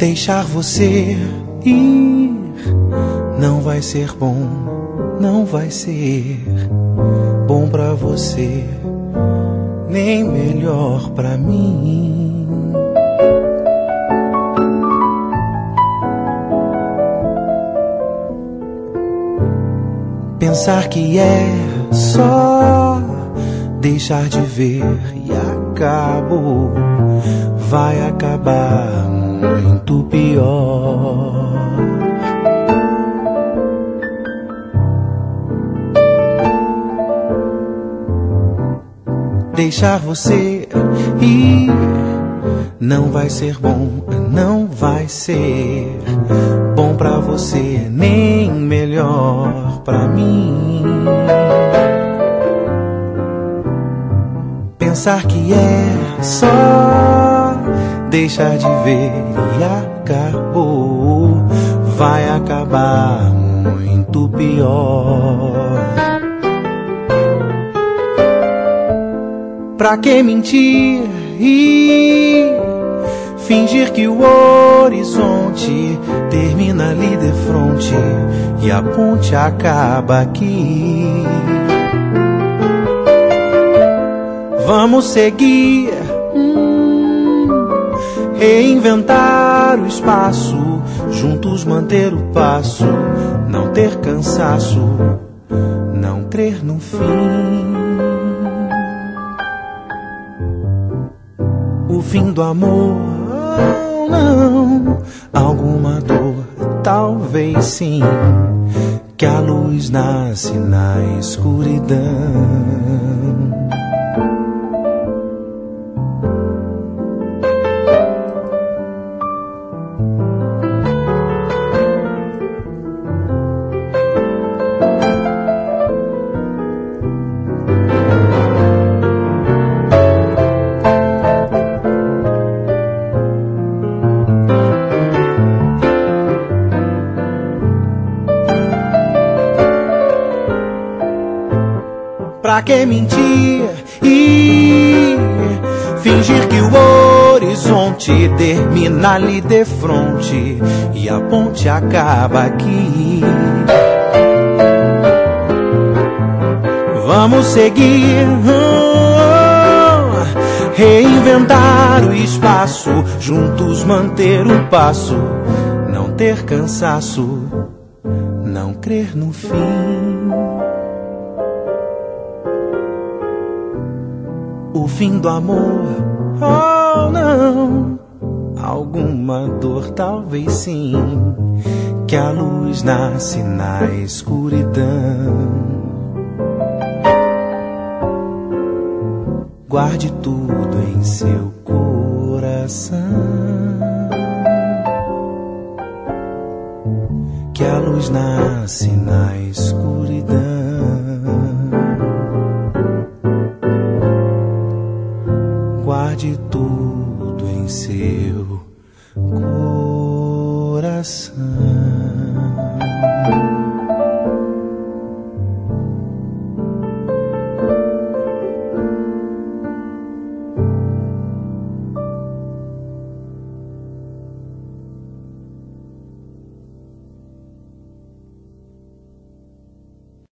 Deixar você ir não vai ser bom, não vai ser bom pra você, nem melhor pra mim. Pensar que é só deixar de ver e acabou, vai acabar muito pior. Deixar você ir não vai ser bom, não vai ser bom pra você, nem melhor pra mim. Pensar que é só deixar de ver e acabou, vai acabar muito pior. Pra que mentir e fingir que o horizonte termina ali de frente e a ponte acaba aqui? Vamos seguir, reinventar o espaço, juntos manter o passo, não ter cansaço, não crer no fim. O fim do amor, não, alguma dor, talvez sim, que a luz nasce na escuridão. Pra que mentir e fingir que o horizonte termina ali de frente e a ponte acaba aqui? Vamos seguir, reinventar o espaço, juntos manter o passo, não ter cansaço, não crer no fim. O fim do amor, oh não, alguma dor talvez sim, que a luz nasce na escuridão. Guarde tudo em seu coração, que a luz nasce na escuridão. Guarde tudo em seu coração.